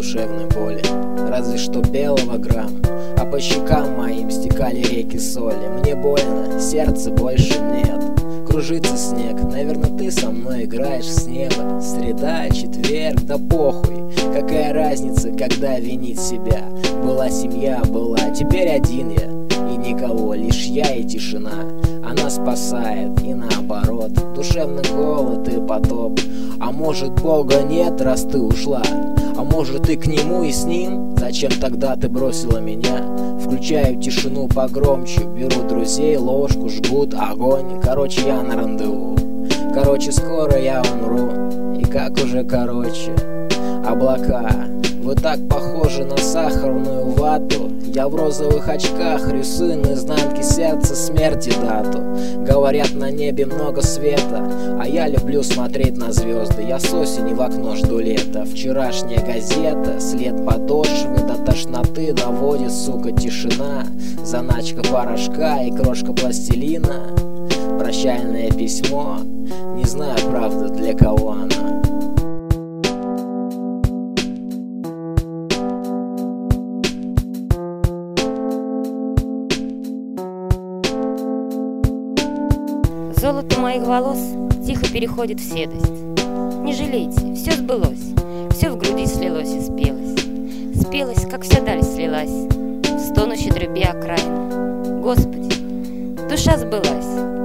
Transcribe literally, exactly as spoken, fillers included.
душевной боли, разве что белого грамма, а по щекам моим стекали реки соли. Мне больно, сердца больше нет, кружится снег, наверное, ты со мной играешь с неба. Среда, четверг, да похуй, какая разница, когда винить себя. Была семья, была, теперь один я, и никого, лишь я и тишина. Она спасает, и наоборот, душевный голод и потоп. А может, Бога нет, раз ты ушла? А может, ты к нему и с ним? Зачем тогда ты бросила меня? Включаю тишину погромче, беру друзей, ложку, жгут огонь. Короче, я на рандеву, короче, скоро я умру. И как уже короче, облака, вы так похожи на сахарную вату. Я в розовых очках рисую на изнанке сердца смерти дату. Говорят, на небе много света, а я люблю смотреть на звезды. Я с осени в окно жду лета. Вчерашняя газета, след подошвы до тошноты доводит, сука, тишина. Заначка порошка и крошка пластилина. Прощальное письмо, не знаю, правда, для кого оно. Золото моих волос тихо переходит в седость. Не жалейте, все сбылось, все в груди слилось и спелось. Спелось, как вся даль слилась в стонущей трубе окраин. Господи, душа сбылась.